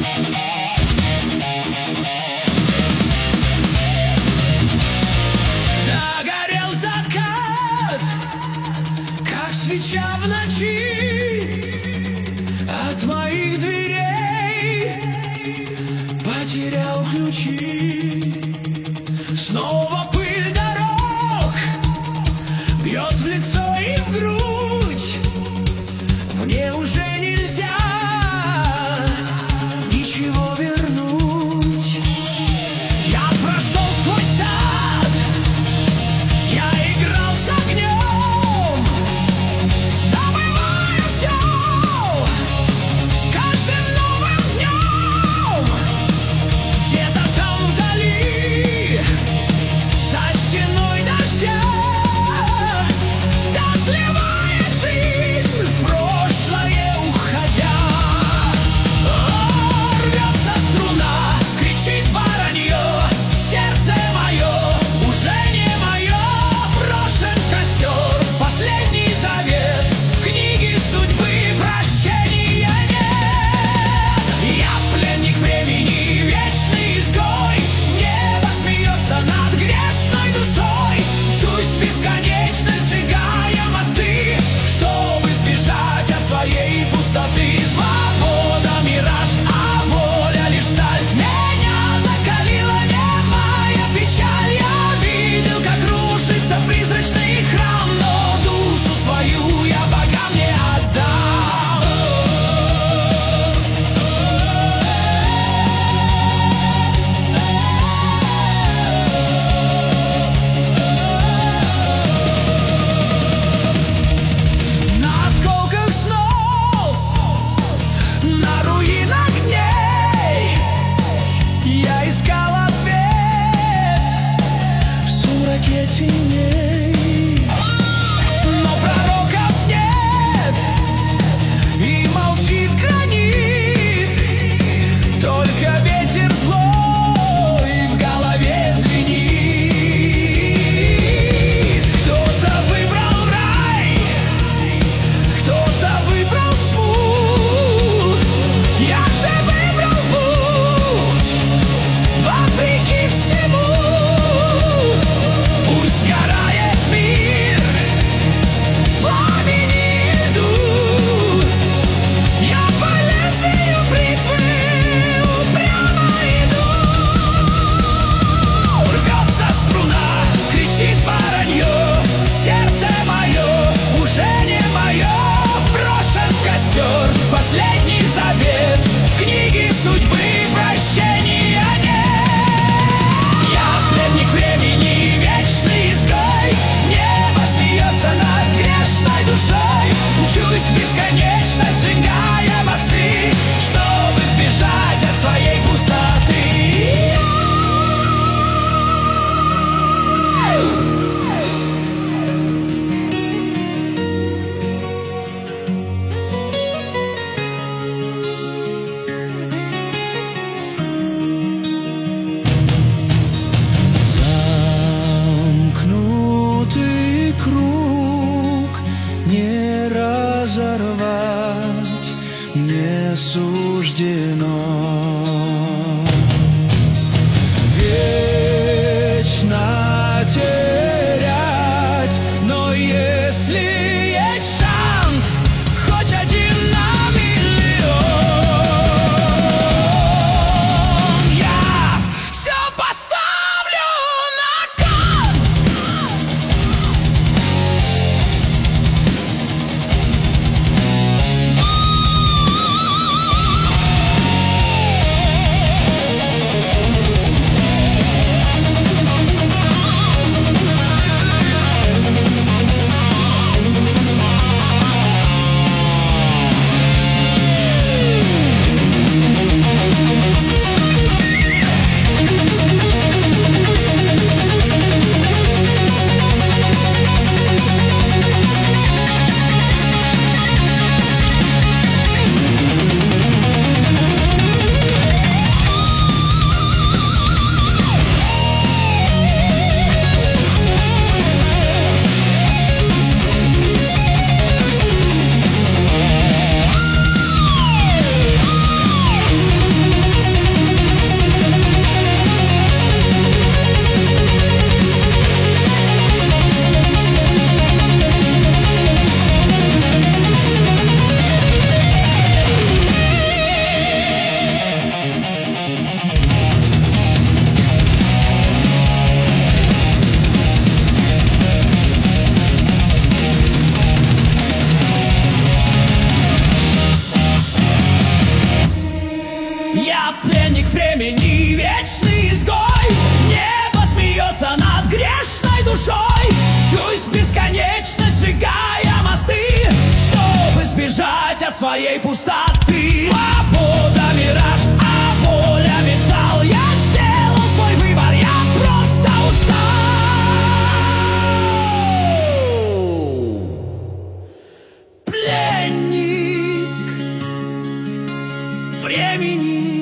Догорел закат, как свеча в ночи. От моих дверей потерял ключи. Снова пыль дорог бьет в лицо и в грудь. Мне уже нельзя ничего вернуть. Я прошел сквозь сад, я играл с огнем, забывая все с каждым новым днем. Где-то там вдали, за стеной дождя, дотлевает жизнь в прошлое уходя. Рвется струна, кричит воронье, сердце мое уже не мое. Брошен в костер последний завет, в книге судьбы прощения нет. Я пленник времени, вечный изгой, небо смеется над грешной душой. Мчусь бесконечно, сжигая мосты, чтобы сбежать от своей пустоты. Свобода — мираж, а воля — лишь сталь. Меня закалила немая печаль. Я видел, как рушится призрачный храм, но душу свою я богам не отдам. На осколках снов, на руинах дней я искал ответ в сумраке теней. Но пророков нет, и молчит гранит. Только ветер злой в голове звенит. Кто-то выбрал рай, кто-то выбрал тьму. Я же выбрал путь вопреки всему. Пусть сгорает мир в пламени и льду. Я по лезвию бритвы упрямо иду. Рвется струна, кричит воронье, сердце мое уже не мое. Брошен в костер последний завет, в книге судьбы прощения нет. Я пленник времени, вечный изгой, небо смеется над грешной душой. Мчусь бесконечно, сжигая мосты, чтобы сбежать от своей пустоты. Замкнутый круг не разорвать не суждено. Вечно терять, но если есть шанс, хоть один на миллион, я все поставлю на кон. Я пленник времени, вечный изгой. Небо смеется над грешной душой. Чусь бесконечно, сжигая мосты, чтобы сбежать от своей пустоты. Свобода мираж, а воля металл. Я сделал свой выбор, я просто устал. Пленник времени.